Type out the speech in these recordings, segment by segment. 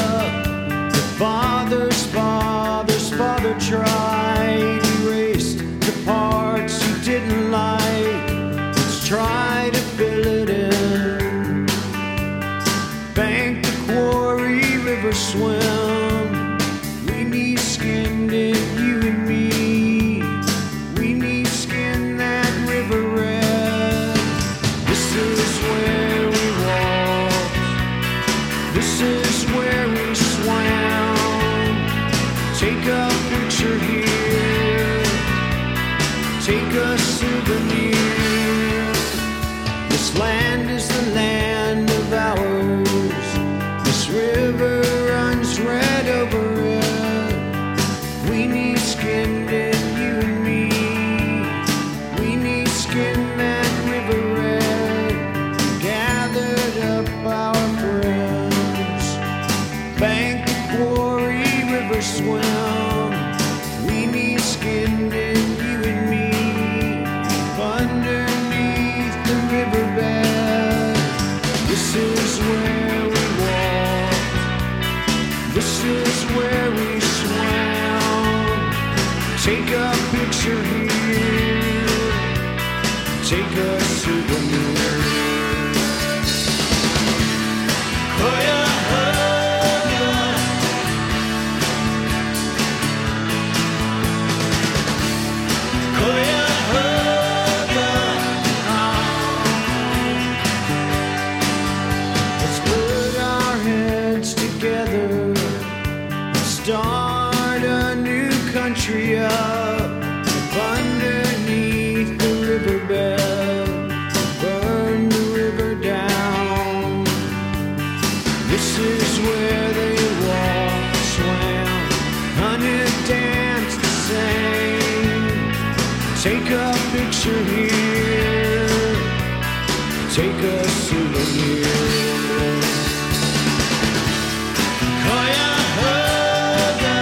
The father's father's father tried, erased the parts he didn't like. Let's try to fill it in. Bank the quarry, river swim. We need skinned in, you and me. We need skin that river red. This is where we walked. This is where we swam. Take a picture here. Take a souvenir. This land is the land of ours. This river runs red over it. We need skinned in, you and me. We need skin that river red. Gathered up our friends. Bank the quarry, river swim. We need skinned in, you and me. Underneath the riverbed. This is where we walked. This is where we swam. Take a picture here. Take a souvenir. Let's put our heads together and start a new country up underneath the riverbed. Burn the river down. This is where they walked, swam, hunted, danced, and sang. Take a picture here. Take a souvenir. Cuyahoga.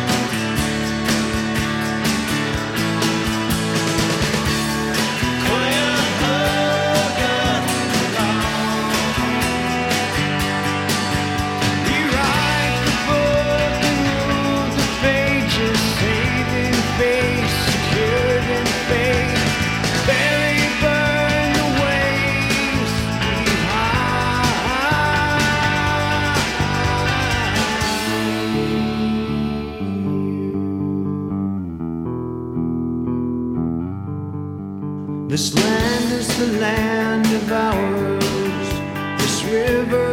Cuyahoga. We write the book and move the pages, saving face, secured in faith. Bury, burn the waves behind. This land is the land of ours. This river